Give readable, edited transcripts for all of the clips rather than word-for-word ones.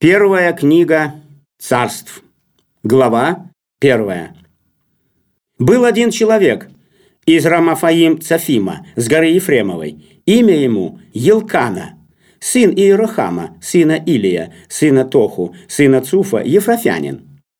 Первая книга Царств, глава 1. Был один человек из Рамафаим-Цафима с горы Ефремовой, имя ему Елкана, сын Иерохама, сына Илия, сына Тоху, сына Цуфа, ефрафянин.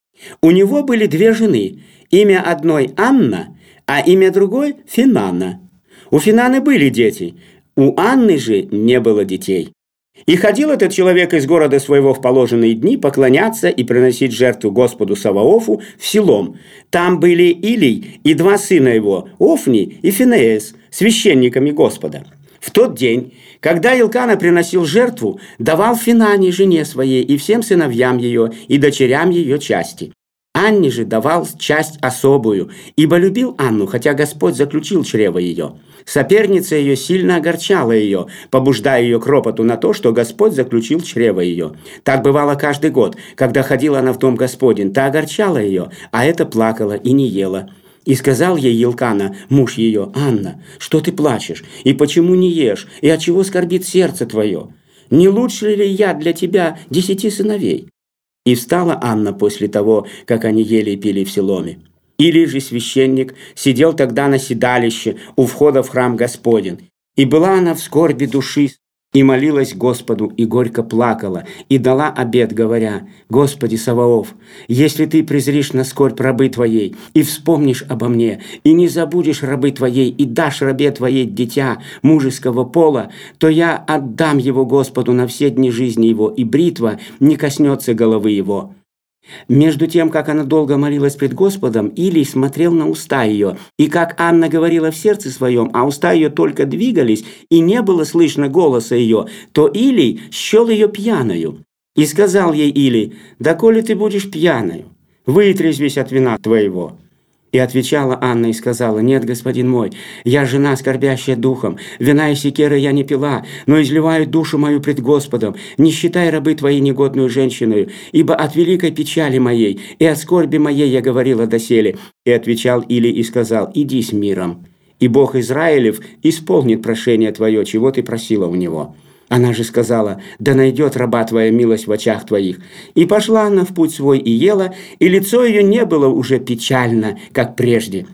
У него были две жены, имя одной Анна, а имя другой Финанна. У Финаны были дети, у Анны же не было детей. И ходил этот человек из города своего в положенные дни поклоняться и приносить жертву Господу Саваофу в Силом. Там были Илий и два сына его, Офни и Финеес, священниками Господа. В тот день, когда Елкана приносил жертву, давал Финане, жене своей, и всем сыновьям ее, и дочерям ее части. Анне же давал часть особую, ибо любил Анну, хотя Господь заключил чрево ее. Соперница ее сильно огорчала ее, побуждая ее к ропоту на то, что Господь заключил чрево ее. Так бывало каждый год, когда ходила она в дом Господень, та огорчала ее, а эта плакала и не ела. И сказал ей Елкана, муж ее: «Анна, что ты плачешь? И почему не ешь? И от чего скорбит сердце твое? Не лучше ли я для тебя 10 сыновей?» И встала Анна после того, как они ели и пили в Силоме. Илий же священник сидел тогда на седалище у входа в храм Господень. И была она в скорби души, и молилась Господу, и горько плакала, и дала обет, говоря: «Господи Саваоф, если ты презришь на скорбь рабы твоей, и вспомнишь обо мне, и не забудешь рабы твоей, и дашь рабе твоей дитя мужеского пола, то я отдам его Господу на все дни жизни его, и бритва не коснется головы его». Между тем, как она долго молилась пред Господом, Илий смотрел на уста ее, и как Анна говорила в сердце своем, а уста ее только двигались, и не было слышно голоса ее, то Илий счел ее пьяною. И сказал ей Илий: «Доколе ты будешь пьяною? Вытрезвись от вина твоего». И отвечала Анна и сказала: «Нет, господин мой, я жена, скорбящая духом, вина и секеры я не пила, но изливаю душу мою пред Господом, не считай рабы твоей негодную женщиною, ибо от великой печали моей и от скорби моей я говорила доселе». И отвечал Илий и сказал: «Иди с миром, и Бог Израилев исполнит прошение твое, чего ты просила у него». Она же сказала: «Да найдет раба твоя милость в очах твоих». И пошла она в путь свой и ела, и лицо ее не было уже печально, как прежде.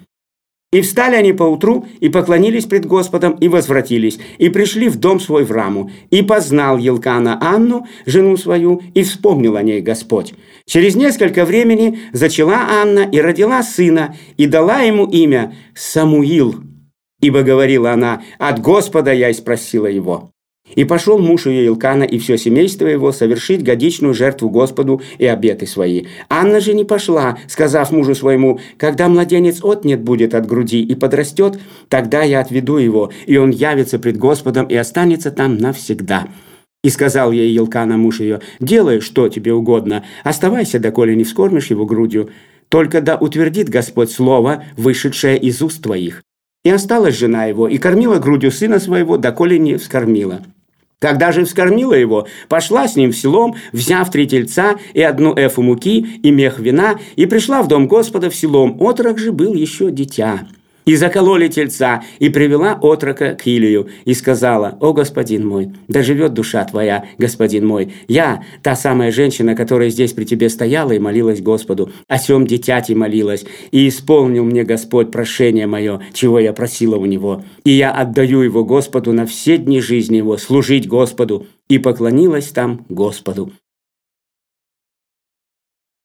И встали они поутру, и поклонились пред Господом, и возвратились, и пришли в дом свой в Раму. И познал Елкана Анну, жену свою, и вспомнил о ней Господь. Через несколько времени зачала Анна и родила сына, и дала ему имя Самуил, ибо говорила она: «От Господа я и спросила его». И пошел муж ее Елкана и все семейство его совершить годичную жертву Господу и обеты свои. Анна же не пошла, сказав мужу своему: «Когда младенец отнят будет от груди и подрастет, тогда я отведу его, и он явится пред Господом и останется там навсегда». И сказал ей Елкана, муж ее: «Делай, что тебе угодно, оставайся, доколе не вскормишь его грудью, только да утвердит Господь слово, вышедшее из уст твоих». И осталась жена его, и кормила грудью сына своего, доколе не вскормила. Когда же вскормила его, пошла с ним в Силом, взяв 3 тельца и 1 эфу муки и мех вина, и пришла в дом Господа в Силом. Отрок же был еще дитя. И закололи тельца, и привела отрока к Илию, и сказала: «О, господин мой, да живет душа твоя, господин мой, я, та самая женщина, которая здесь при тебе стояла и молилась Господу, о сем дитяти молилась, и исполнил мне Господь прошение мое, чего я просила у него, и я отдаю его Господу на все дни жизни его, служить Господу». И поклонилась там Господу.